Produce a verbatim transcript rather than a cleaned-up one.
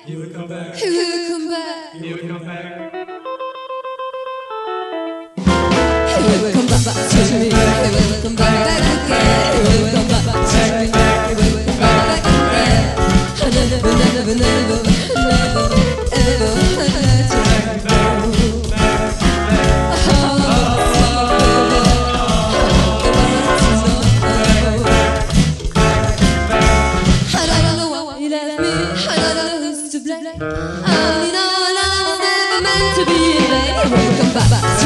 He will come back. He will come back. He will come back. He will come back to me. He will come back again. He will come back to me. He will come back again. I never, never, never, never, ever let him go. I don't know why he left me. I don't know who's to blame. I mean, all I was never meant to be in vain. He will come back.